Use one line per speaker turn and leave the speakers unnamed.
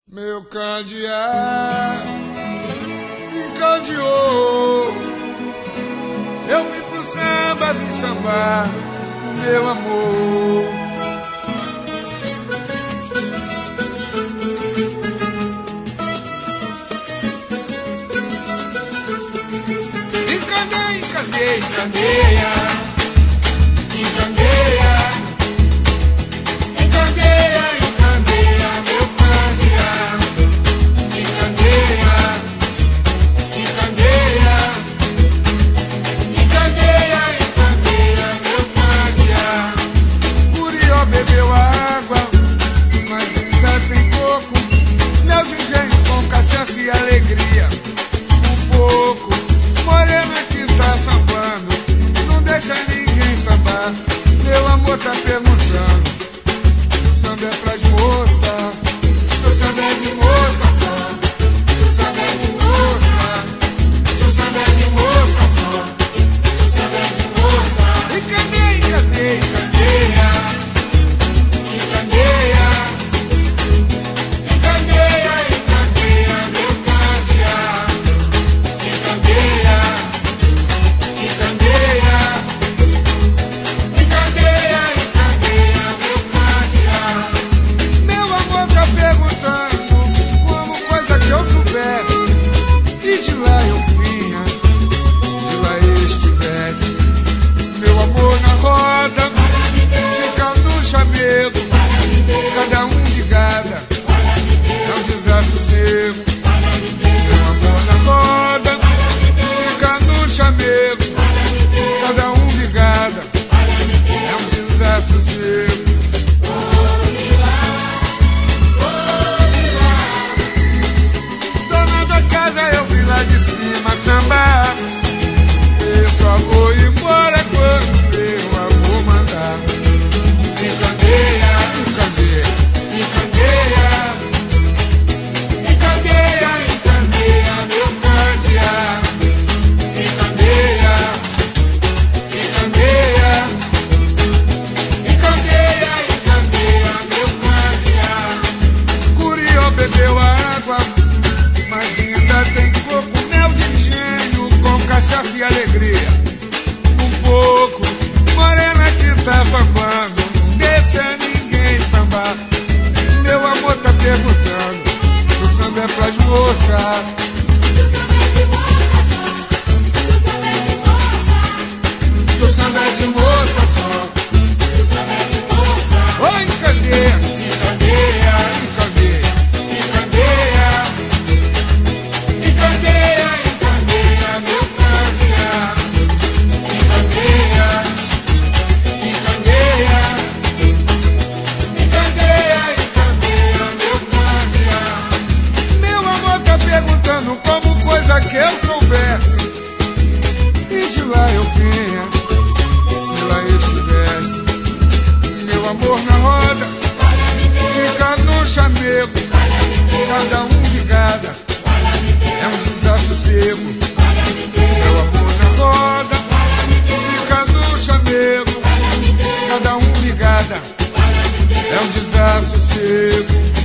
Meu candear me candeou. Eu vim pro samba, vim sambar o meu amor. Encandeia, encandeia, encandeia. Bebeu água, mas ainda tem pouco. Meu engenho com cachaça e alegria. Um pouco, morena que tá sambando, não deixa ninguém sambar. Meu amor tá perguntando se o samba é pras moças, se o samba é de moça só, se o samba é de moça, se o samba é de moça só, se o samba é de moça. E cadê, cadê, cadê? Cada um de cada é um desassossego. Meu amor na roda fica no chamego. Cada um de cada é um desassossego. Dona da casa, eu vim lá de cima sambar. Eu só vou embora quando meu amor mandar. Encandeia, encandeia, encandeia, encandeia, encandeia, meu candear. Encandeia, encandeia, encandeia, encandeia, meu candear. Curió bebeu água, mas ainda tem pouco. Mel de engenho com cachaça e alegria. Um pouco, morena que tá sambando, deixa ninguém sambar. Meu amor tá perguntando se o samba é pras moças, se o samba é de moça só, se o samba é de moça, se o samba é de moça só, se o samba é de moça. Oi, encandeia, encandeia, encandeia, encandeia, encandeia, encandeia, meu candear. Encandeia, encandeia, encandeia, encandeia, meu candear. Meu amor tá perguntando como coisa que eu soubesse, e de lá eu vinha, se lá eu estivesse. Meu amor na roda fica no chamego. Cada um de cada é um desassossego. Meu amor na roda fica no chamego. Cada um ligada é um desassossego.